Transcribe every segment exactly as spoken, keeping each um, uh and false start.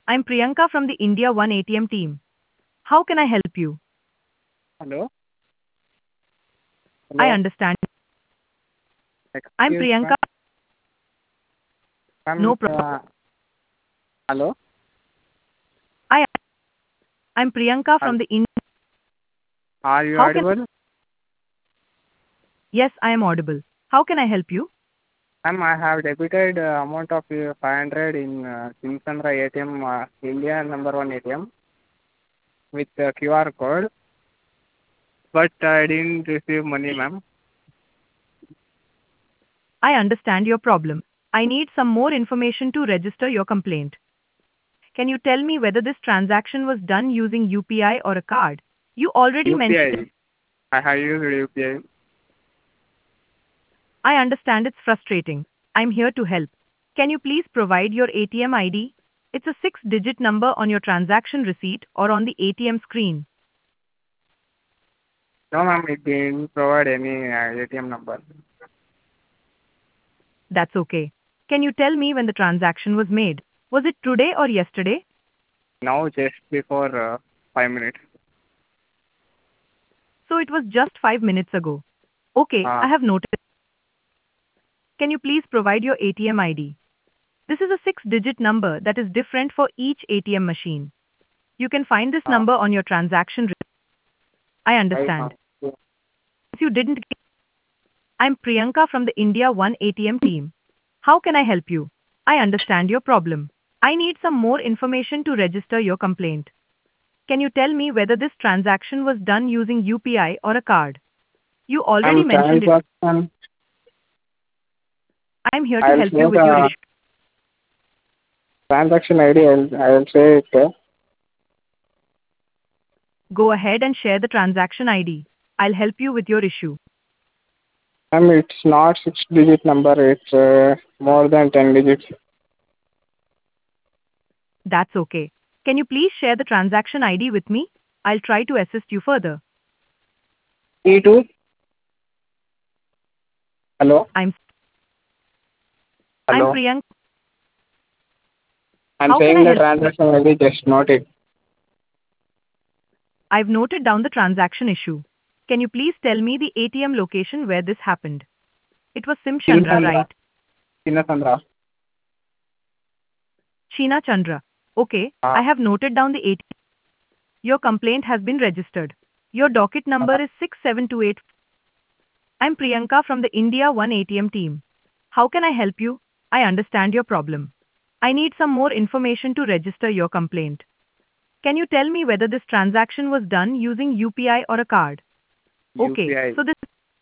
I'm Priyanka from the India One A T M team. How can I help you? Hello? I Hello? understand. I'm Excuse me. Priyanka. Ma'am, No problem. uh, hello? I I'm Priyanka Hel- from the India. Are you How can audible? Yes, I am audible. How can I help you? Ma'am, I have debited uh, amount of uh, five hundred in uh, Simsandra A T M, uh, India number one A T M with uh, Q R code, but I didn't receive money, ma'am. I understand your problem. I need some more information to register your complaint. Can you tell me whether this transaction was done using U P I or a card? You already mentioned. U P I. I I have used U P I. I understand it's frustrating. I'm here to help. Can you please provide your A T M I D? It's a six digit number on your transaction receipt or on the A T M screen. No, ma'am, it didn't provide any uh, A T M number. That's okay. Can you tell me when the transaction was made? Was it today or yesterday? Now, just before uh, five minutes. So it was just five minutes ago. Okay, Uh, I have noted. Can you please provide your A T M I D? This is a six digit number that is different for each A T M machine. You can find this uh, number on your transaction. re- I right now. understand. If you didn't, get- I'm Priyanka from the India One A T M team. How can I help you? I understand your problem. I need some more information to register your complaint. Can you tell me whether this transaction was done using U P I or a card? You already Ma'am, mentioned it. transaction, I'm here to I'll help you say with your the issue. transaction I D, I'll, I'll say it. uh, Go ahead and share the transaction I D. I'll help you with your issue. Ma'am, it's not six-digit number. It's uh, more than ten digits. That's okay. Can you please share the transaction I D with me? I'll try to assist you further. T two. Hello? I'm I'm Hello? Priyank. I'm How can saying I the help? transaction I D, just note it. I've noted down the transaction issue. Can you please tell me the A T M location where this happened? It was Simchandra, Chinasandra. right? Chinasandra. Sheena Chandra. Okay, Uh, I have noted down the A T M. Your complaint has been registered. Your docket number uh, is six seven two eight. I'm Priyanka from the India One A T M team. How can I help you? I understand your problem. I need some more information to register your complaint. Can you tell me whether this transaction was done using U P I or a card? Okay, U P I. so this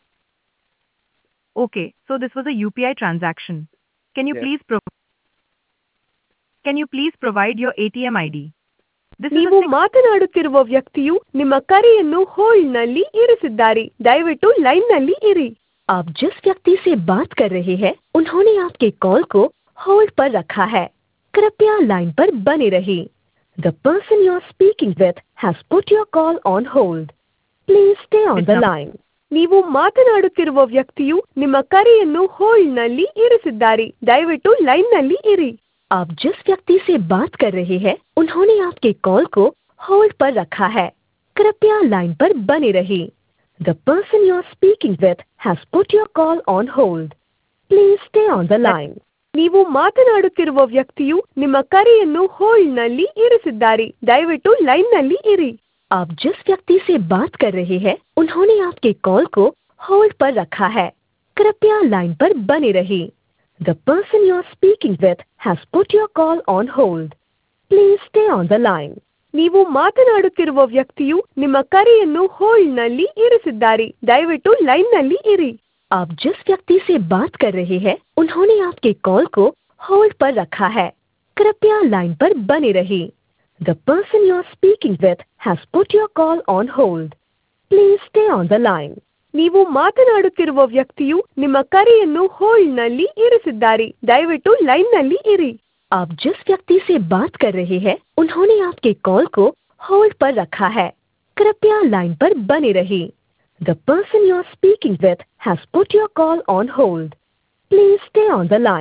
okay, so this was a U P I transaction. Can you Yes. please pro- can you please provide your A T M I D? This is a ನೀವು six ಮಾತನಾಡುತ್ತಿರುವ ವ್ಯಕ್ತಿಯು ನಿಮ್ಮ ಕರೆಯನ್ನು ಹೋಲ್ಡ್ನಲ್ಲಿ ಇರಿಸಿದ್ದಾರೆ. ದಯವಿಟ್ಟು ಲೈನ್ನಲ್ಲಿ ಇರಿ. आप जिस व्यक्ति से बात कर रहे हैं उन्होंने आपके कॉल को होल्ड पर रखा है. कृपया लाइन पर बने रहिए. The person you are speaking with has put your call on hold. Please stay on the line. ನೀವು ಮಾತನಾಡುತ್ತಿರುವ ವ್ಯಕ್ತಿಯು ನಿಮ್ಮ ಕರೆಯನ್ನು ಹೋಲ್ಡ್ನಲ್ಲಿ ಇರಿಸಿದ್ದಾರೆ. ದಯವಿಟ್ಟು ಲೈನ್ನಲ್ಲಿ ಇರಿ. आप जिस व्यक्ति से बात कर रहे हैं उन्होंने आपके कॉल को होल्ड पर रखा है. कृपया लाइन पर बने रहिए. The person you are speaking with has put your call on hold. Please stay on the line. ನೀವು ಮಾತನಾಡುತ್ತಿರುವ ವ್ಯಕ್ತಿಯು ನಿಮ್ಮ ಕರೆಯನ್ನು ಹೋಲ್ಡ್ನಲ್ಲಿ ಇರಿಸಿದ್ದಾರೆ. ದಯವಿಟ್ಟು ಲೈನ್ನಲ್ಲಿ ಇರಿ. आप जिस व्यक्ति से बात कर रहे हैं उन्होंने आपके कॉल को होल्ड पर रखा है. कृपया लाइन पर बने रहिए. The person you are speaking with has put your call on hold. Please stay on the line. ನೀವು ಮಾತನಾಡುತ್ತಿರುವ ವ್ಯಕ್ತಿಯು ನಿಮ್ಮ ಕರೆಯನ್ನು ಹೋಲ್ಡ್ನಲ್ಲಿ ಇರಿಸಿದ್ದಾರೆ. ದಯವಿಟ್ಟು ಲೈನ್ನಲ್ಲಿ ಇರಿ. आप जिस व्यक्ति से बात कर रहे हैं उन्होंने आपके कॉल को होल्ड पर रखा है. कृपया लाइन पर बने रहिए. The person you are speaking with has put your call on hold. Please stay on the line. ನೀವು ಮಾತನಾಡುತ್ತಿರುವ ವ್ಯಕ್ತಿಯು ನಿಮ್ಮ ಕರೆಯನ್ನು ಹೋಲ್ಡ್ನಲ್ಲಿ ಇರಿಸಿದ್ದಾರೆ. ದಯವಿಟ್ಟು ಲೈನ್ನಲ್ಲಿ ಇರಿ. आप जिस व्यक्ति से बात कर रहे हैं उन्होंने आपके कॉल को होल्ड पर रखा है. कृपया लाइन पर बने रहिए. The person you are speaking with has put your call on hold. Please stay on the line.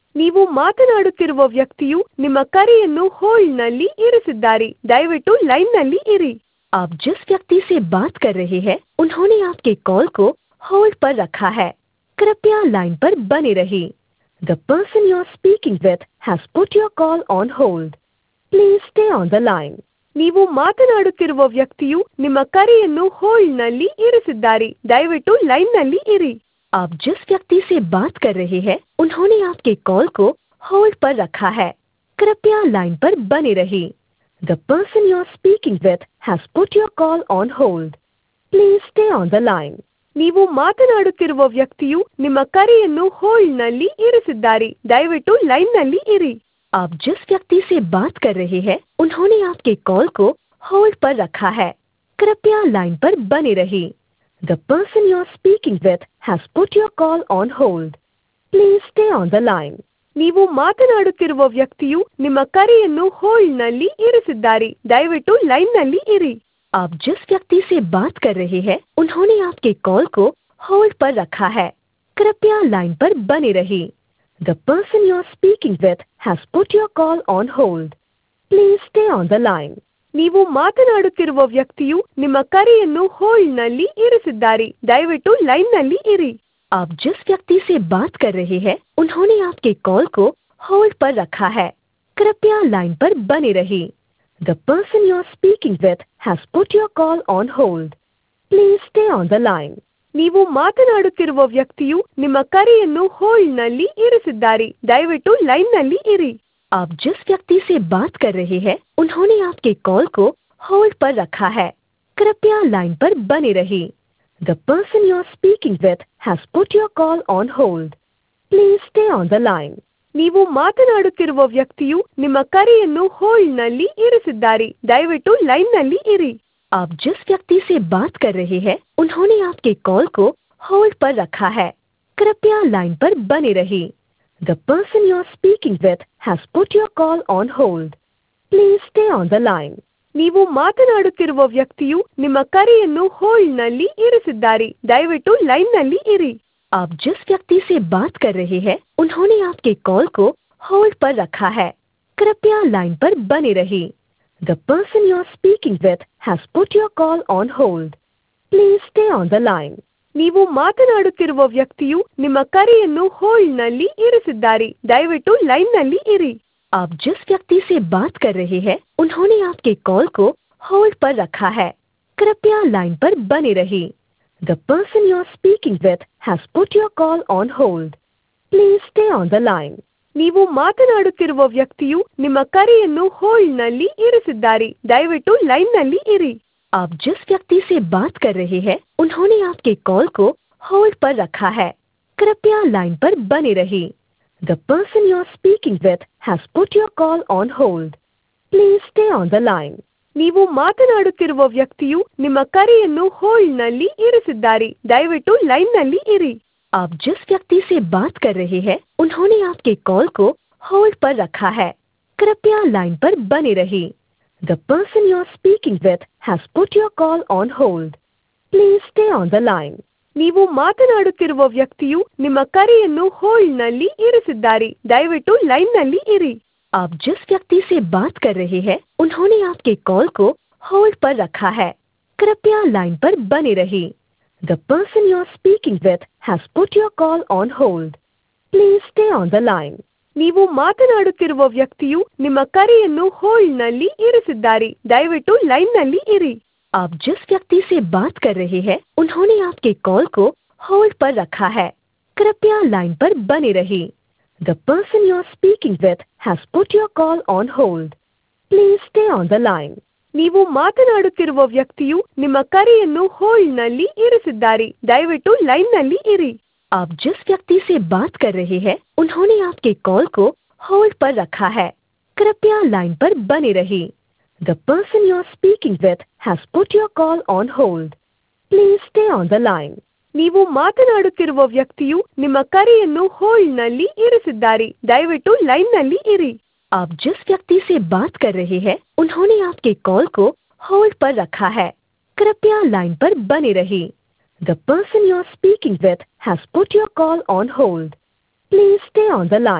ನೀವು ಮಾತನಾಡುತ್ತಿರುವ ವ್ಯಕ್ತಿಯು ನಿಮ್ಮ ಕರೆಯನ್ನು ಹೋಲ್ಡ್ನಲ್ಲಿ ಇರಿಸಿದ್ದಾರೆ. ದಯವಿಟ್ಟು ಲೈನ್ನಲ್ಲಿ ಇರಿ. आप जिस व्यक्ति से बात कर रहे हैं उन्होंने आपके कॉल को होल्ड पर रखा है. कृपया लाइन पर बने रहिए. The person you are speaking with has put your call on hold. Please stay on the line. ನೀವು ಮಾತನಾಡುತ್ತಿರುವ ವ್ಯಕ್ತಿಯು ನಿಮ್ಮ ಕರೆಯನ್ನು ಹೋಲ್ಡ್ನಲ್ಲಿ ಇರಿಸಿದ್ದಾರೆ. ದಯವಿಟ್ಟು ಲೈನ್ನಲ್ಲಿ ಇರಿ. आप जिस व्यक्ति से बात कर रहे हैं उन्होंने आपके कॉल को होल्ड पर रखा है. कृपया लाइन पर बने रहिए. The person you are speaking with has put your call on hold. Please stay on the line. ನೀವು ಮಾತನಾಡುತ್ತಿರುವ ವ್ಯಕ್ತಿಯು ನಿಮ್ಮ ಕರೆಯನ್ನು ಹೋಲ್ಡ್ನಲ್ಲಿ ಇರಿಸಿದ್ದಾರೆ. ದಯವಿಟ್ಟು ಲೈನ್ನಲ್ಲಿ ಇರಿ. आप जिस व्यक्ति से बात कर रहे हैं उन्होंने आपके कॉल को होल्ड पर रखा है. कृपया लाइन पर बने रहिए. The person you are speaking with has put your call on hold. Please stay on the line. ನೀವು ಮಾತನಾಡುತ್ತಿರುವ ವ್ಯಕ್ತಿಯು ನಿಮ್ಮ ಕರೆಯನ್ನು ಹೋಲ್ಡ್ನಲ್ಲಿ ಇರಿಸಿದ್ದಾರೆ. ದಯವಿಟ್ಟು ಲೈನ್ನಲ್ಲಿ ಇರಿ. आप जिस व्यक्ति से बात कर रहे हैं उन्होंने आपके कॉल को होल्ड पर रखा है. कृपया लाइन पर बने रहिए. The person you are speaking with has put your call on hold. Please stay on the line. ನೀವು ಮಾತನಾಡುತ್ತಿರುವ ವ್ಯಕ್ತಿಯು ನಿಮ್ಮ ಕರೆಯನ್ನು ಹೋಲ್ಡ್ನಲ್ಲಿ ಇರಿಸಿದ್ದಾರೆ. ದಯವಿಟ್ಟು ಲೈನ್ನಲ್ಲಿ ಇರಿ. आप जिस व्यक्ति से बात कर रहे हैं उन्होंने आपके कॉल को होल्ड पर रखा है. कृपया लाइन पर बने रहिए. The person you are speaking with has put your call on hold. Please stay on the line. ನೀವು ಮಾತನಾಡುತ್ತಿರುವ ವ್ಯಕ್ತಿಯು ನಿಮ್ಮ ಕರೆಯನ್ನು ಹೋಲ್ಡ್ನಲ್ಲಿ ಇರಿಸಿದ್ದಾರೆ. ದಯವಿಟ್ಟು ಲೈನ್ನಲ್ಲಿ ಇರಿ. आप जिस व्यक्ति से बात कर रहे हैं उन्होंने आपके कॉल को होल्ड पर रखा है. कृपया लाइन पर बने रहिए. The person you are speaking with has put your call on hold. Please stay on the line. ನೀವು ಮಾತನಾಡುತ್ತಿರುವ ವ್ಯಕ್ತಿಯು ನಿಮ್ಮ ಕರೆಯನ್ನು ಹೋಲ್ಡ್ನಲ್ಲಿ ಇರಿಸಿದ್ದಾರೆ. ದಯವಿಟ್ಟು ಲೈನ್ನಲ್ಲಿ ಇರಿ. आप जिस व्यक्ति से बात कर रहे हैं उन्होंने आपके कॉल को होल्ड पर रखा है. कृपया लाइन पर बने रहिए. The person you are speaking with has put your call on hold. Please stay on the line. ನೀವು ಮಾತನಾಡುತ್ತಿರುವ ವ್ಯಕ್ತಿಯು ನಿಮ್ಮ ಕರೆಯನ್ನು ಹೋಲ್ಡ್ನಲ್ಲಿ ಇರಿಸಿದ್ದಾರೆ. ದಯವಿಟ್ಟು ಲೈನ್ನಲ್ಲಿ ಇರಿ. आप जिस व्यक्ति से बात कर रहे हैं उन्होंने आपके कॉल को होल्ड पर रखा है. कृपया लाइन पर बने रहिए. The person you are speaking with has put your call on hold. Please stay on the line. ನೀವು ಮಾತನಾಡುತ್ತಿರುವ ವ್ಯಕ್ತಿಯು ನಿಮ್ಮ ಕರೆಯನ್ನು ಹೋಲ್ಡ್ನಲ್ಲಿ ಇರಿಸಿದ್ದಾರೆ. ದಯವಿಟ್ಟು ಲೈನ್ನಲ್ಲಿ ಇರಿ. आप जिस व्यक्ति से बात कर रहे हैं उन्होंने आपके कॉल को होल्ड पर रखा है. कृपया लाइन पर बने रहिए. The person you are speaking with has put your call on hold. Please stay on the line. ನೀವು ಮಾತನಾಡುತ್ತಿರುವ ವ್ಯಕ್ತಿಯು ನಿಮ್ಮ ಕರೆಯನ್ನು ಹೋಲ್ಡ್ನಲ್ಲಿ ಇರಿಸಿದ್ದಾರೆ. ದಯವಿಟ್ಟು ಲೈನ್ನಲ್ಲಿ ಇರಿ. आप जिस व्यक्ति से बात कर रहे हैं उन्होंने आपके कॉल को होल्ड पर रखा है. कृपया लाइन पर बने रहिए. The person you are speaking with has put your call on hold. Please stay on the line. ನೀವು ಮಾತನಾಡುತ್ತಿರುವ ವ್ಯಕ್ತಿಯು ನಿಮ್ಮ ಕರೆಯನ್ನು ಹೋಲ್ಡ್ನಲ್ಲಿ ಇರಿಸಿದ್ದಾರೆ. ದಯವಿಟ್ಟು ಲೈನ್ನಲ್ಲಿ ಇರಿ. आप जिस व्यक्ति से बात कर रहे हैं उन्होंने आपके कॉल को होल्ड पर रखा है. कृपया लाइन पर बने रहिए. The person you are speaking with has put your call on hold. Please stay on the line. ನೀವು ಮಾತನಾಡುತ್ತಿರುವ ವ್ಯಕ್ತಿಯು ನಿಮ್ಮ ಕರೆಯನ್ನು ಹೋಲ್ಡ್ನಲ್ಲಿ ಇರಿಸಿದ್ದಾರೆ. ದಯವಿಟ್ಟು ಲೈನ್ನಲ್ಲಿ ಇರಿ. आप जिस व्यक्ति से बात कर रहे हैं उन्होंने आपके कॉल को होल्ड पर रखा है. कृपया लाइन पर बने रहिए. The person you are speaking with has put your call on hold. Please stay on the line. ನೀವು ಮಾತನಾಡುತ್ತಿರುವ ವ್ಯಕ್ತಿಯು ನಿಮ್ಮ ಕರೆಯನ್ನು ಹೋಲ್ಡ್ನಲ್ಲಿ ಇರಿಸಿದ್ದಾರೆ. ದಯವಿಟ್ಟು ಲೈನ್ನಲ್ಲಿ ಇರಿ. आप जिस व्यक्ति से बात कर रहे हैं उन्होंने आपके कॉल को होल्ड पर रखा है. कृपया लाइन पर बने रहिए. The person you are speaking with has put your call on hold. Please stay on the line. ನೀವು ಮಾತನಾಡುತ್ತಿರುವ ವ್ಯಕ್ತಿಯು ನಿಮ್ಮ ಕರೆಯನ್ನು ಹೋಲ್ಡ್ನಲ್ಲಿ ಇರಿಸಿದ್ದಾರೆ. ದಯವಿಟ್ಟು ಲೈನ್ನಲ್ಲಿ ಇರಿ. आप जिस व्यक्ति से बात कर रहे हैं उन्होंने आपके कॉल को होल्ड पर रखा है. कृपया लाइन पर बने रहिए. The person you are speaking with has put your call on hold. Please stay on the line. ನೀವು ಮಾತನಾಡುತ್ತಿರುವ ವ್ಯಕ್ತಿಯು ನಿಮ್ಮ ಕರೆಯನ್ನು ಹೋಲ್ಡ್ನಲ್ಲಿ ಇರಿಸಿದ್ದಾರೆ. ದಯವಿಟ್ಟು ಲೈನ್ನಲ್ಲಿ ಇರಿ. आप जिस व्यक्ति से बात कर रहे हैं उन्होंने आपके कॉल को होल्ड पर रखा है. कृपया लाइन पर बने रहिए. The person you are speaking with has put your call on hold. Please stay on the line.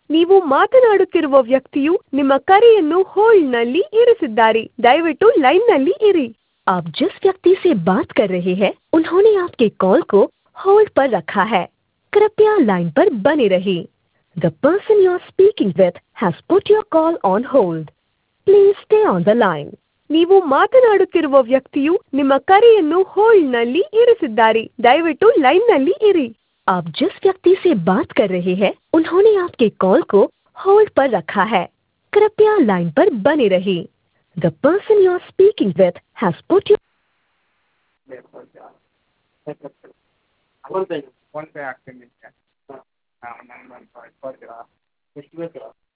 ನೀವು ಮಾತನಾಡುತ್ತಿರುವ ವ್ಯಕ್ತಿಯು ನಿಮ್ಮ ಕರೆಯನ್ನು ಹೋಲ್ಡ್ನಲ್ಲಿ ಇರಿಸಿದ್ದಾರೆ. ದಯವಿಟ್ಟು ಲೈನ್ನಲ್ಲಿ ಇರಿ. आप जिस व्यक्ति से बात कर रहे हैं उन्होंने आपके कॉल को होल्ड पर रखा है. कृपया लाइन पर बने रहिए. The person you are speaking with has put your call on hold. Please stay on the line. ನೀವು ಮಾತನಾಡುತ್ತಿರುವ ವ್ಯಕ್ತಿಯು ನಿಮ್ಮ ಕರೆಯನ್ನು ಹೋಲ್ಡ್ನಲ್ಲಿ ಇರಿಸಿದ್ದಾರೆ. ದಯವಿಟ್ಟು ಲೈನ್ನಲ್ಲಿ ಇರಿ. आप जिस व्यक्ति से बात कर रहे हैं उन्होंने आपके कॉल को होल्ड पर रखा है. कृपया लाइन पर बने रहिए. The person you are speaking with has put your PhonePe ಹಾಕ್ತೀನಿ. ಹಾಂ, ನಾನು ಕೊಡ್ತೀರಾ ಎಷ್ಟು ಬೇಕು?